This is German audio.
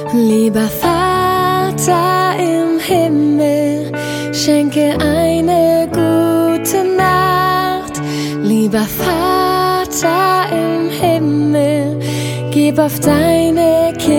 Lieber Vater im Himmel, schenke eine gute Nacht. Lieber Vater im Himmel, gib auf deine Kinder